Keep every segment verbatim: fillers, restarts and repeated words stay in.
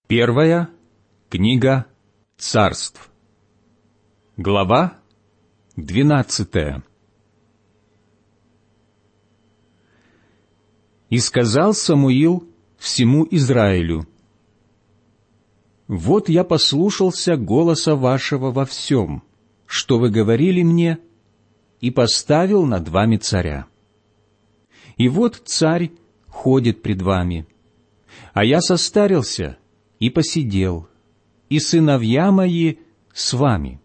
Первая книга Царств, глава двенадцатая. «И сказал Самуил всему Израилю: вот я послушался голоса вашего во всем, что вы говорили мне, и поставил над вами царя. И вот царь ходит пред вами, а я состарился и посидел, и сыновья мои с вами.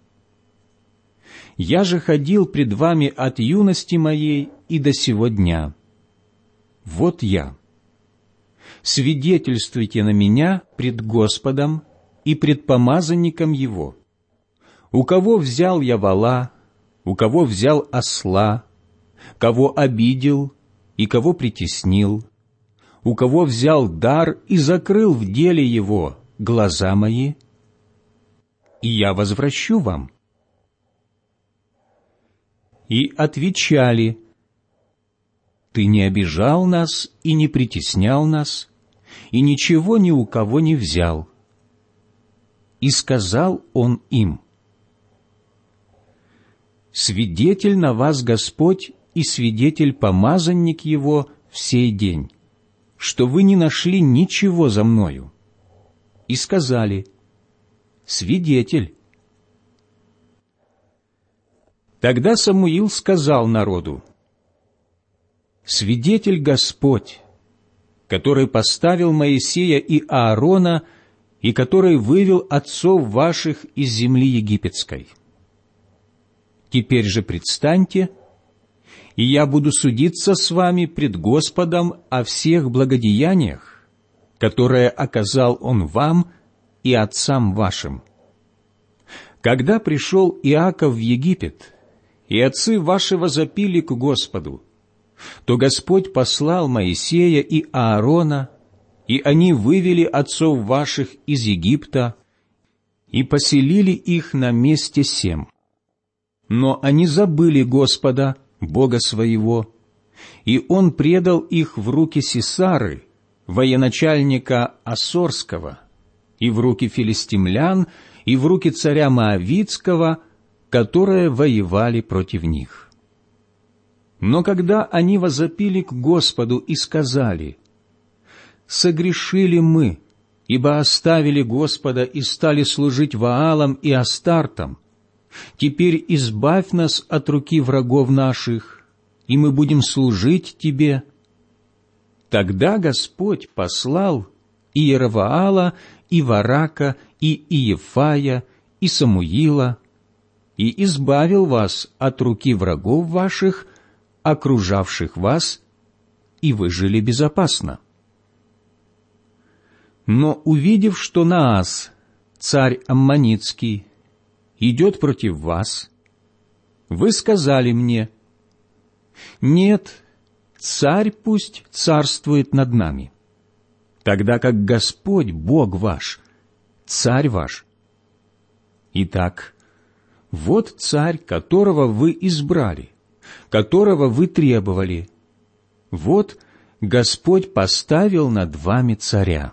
Я же ходил пред вами от юности моей и до сего дня. Вот я. Свидетельствуйте на меня пред Господом и пред помазанником Его. У кого взял я вола, у кого взял осла, кого обидел и кого притеснил, у кого взял дар и закрыл в деле его глаза мои, и я возвращу вам». И отвечали: «Ты не обижал нас и не притеснял нас, и ничего ни у кого не взял». И сказал он им: «Свидетель на вас Господь и свидетель-помазанник Его в сей день, что вы не нашли ничего за мною». И сказали: «Свидетель». Тогда Самуил сказал народу: «Свидетель Господь, который поставил Моисея и Аарона, и который вывел отцов ваших из земли египетской. Теперь же предстаньте, и я буду судиться с вами пред Господом о всех благодеяниях, которые оказал Он вам и отцам вашим. Когда пришел Иаков в Египет, и отцы ваши возопили к Господу, то Господь послал Моисея и Аарона, и они вывели отцов ваших из Египта и поселили их на месте сем. Но они забыли Господа, Бога своего, и Он предал их в руки Сисары, военачальника Ассорского, и в руки филистимлян, и в руки царя Моавитского, которые воевали против них. Но когда они возопили к Господу и сказали: «Согрешили мы, ибо оставили Господа и стали служить Ваалам и Астартам, теперь избавь нас от руки врагов наших, и мы будем служить Тебе». Тогда Господь послал и Иераваала, и Варака, и Иефая, и Самуила, и избавил вас от руки врагов ваших, окружавших вас, и вы жили безопасно. Но увидев, что Наас, царь Аммонитский, идет против вас, вы сказали мне: «Нет, царь пусть царствует над нами, тогда как Господь, Бог ваш, царь ваш». Итак, вот царь, которого вы избрали, которого вы требовали, вот Господь поставил над вами царя.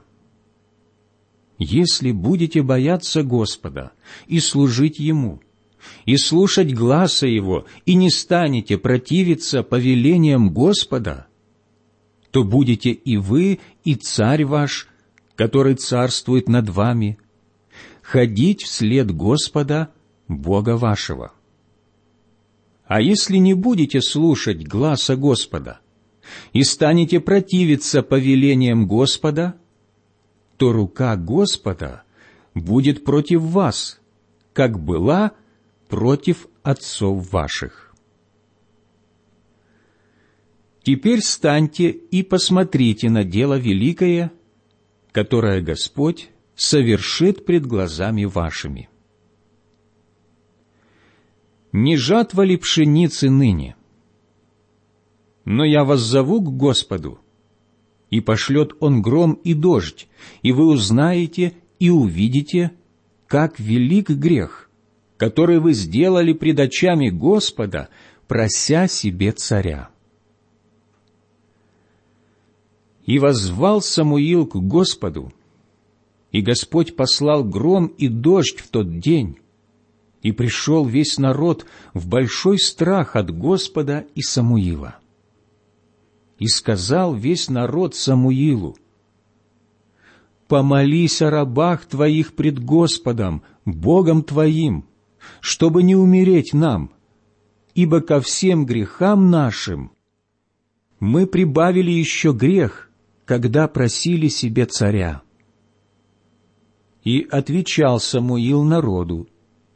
Если будете бояться Господа и служить Ему, и слушать гласа Его, и не станете противиться повелениям Господа, то будете и вы, и царь ваш, который царствует над вами, ходить вслед Господа, Бога вашего. А если не будете слушать гласа Господа и станете противиться повелениям Господа, то рука Господа будет против вас, как была против отцов ваших. Теперь встаньте и посмотрите на дело великое, которое Господь совершит пред глазами вашими. Не жатва ли пшеницы ныне? Но я воззову к Господу, и пошлет Он гром и дождь, и вы узнаете и увидите, как велик грех, который вы сделали пред очами Господа, прося себе царя. И воззвал Самуил к Господу, И Господь послал гром и дождь в тот день, и пришел весь народ в большой страх от Господа и Самуила. И сказал весь народ Самуилу: «Помолись о рабах твоих пред Господом, Богом твоим, чтобы не умереть нам, ибо ко всем грехам нашим мы прибавили еще грех, когда просили себе царя». И отвечал Самуил народу: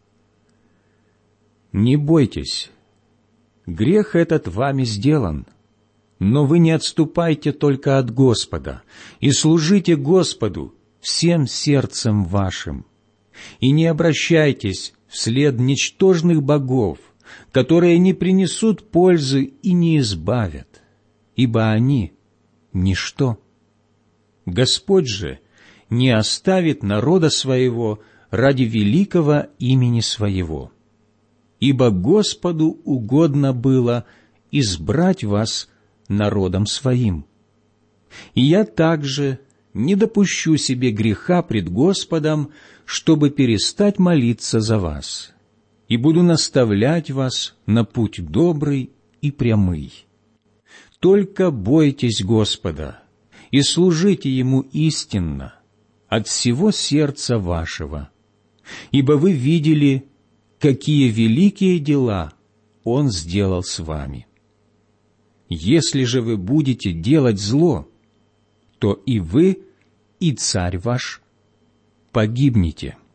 «Не бойтесь, грех этот вами сделан, но вы не отступайте только от Господа, и служите Господу всем сердцем вашим, и не обращайтесь вслед ничтожных богов, которые не принесут пользы и не избавят, ибо они — ничто. Господь же не оставит народа своего ради великого имени своего, ибо Господу угодно было избрать вас народом своим. И я также не допущу себе греха пред Господом, чтобы перестать молиться за вас, и буду наставлять вас на путь добрый и прямый. Только бойтесь Господа и служите Ему истинно от всего сердца вашего, ибо вы видели, какие великие дела Он сделал с вами. Если же вы будете делать зло, то и вы, и царь ваш погибнете».